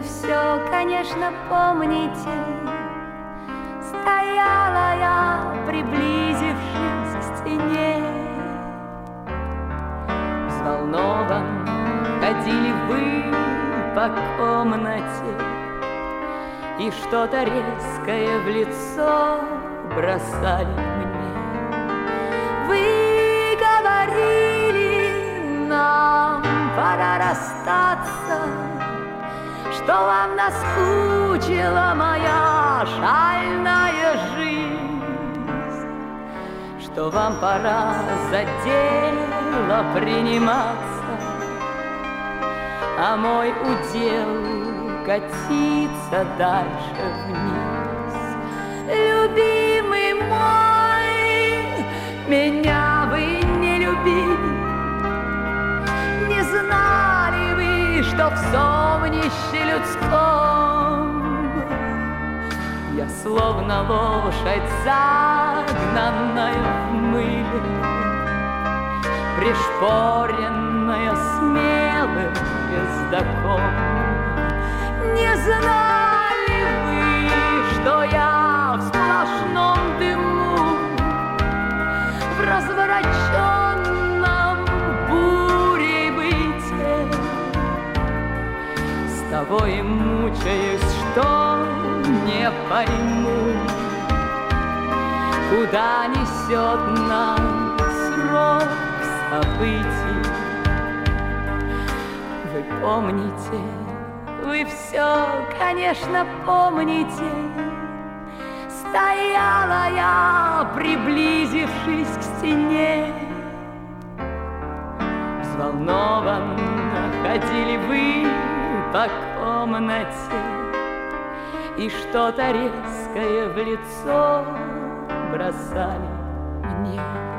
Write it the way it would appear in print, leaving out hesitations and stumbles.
Вы все, конечно, помните. Стояла я, приблизившись к стене. Взволнован ходили вы по комнате и что-то резкое в лицо бросали мне. Вы говорили, нам пора расстаться, что вам наскучила моя шальная жизнь, что вам пора за дело приниматься, а мой удел катиться дальше вниз. Любимый мой, меня вы не любили, не знали вы, что в совнище людском я словно лошадь, загнанная в мыле, пришпоренная смелым ездаком. Не знали вы, что я в сплошном дыму, в развороченном бурей быте, с того и мучаюсь, что не пойму, куда несет нас срок событий. Вы помните, вы все, конечно, помните. Стояла я, приблизившись к стене. Взволнованно ходили вы по комнате и что-то резкое в лицо бросали мне.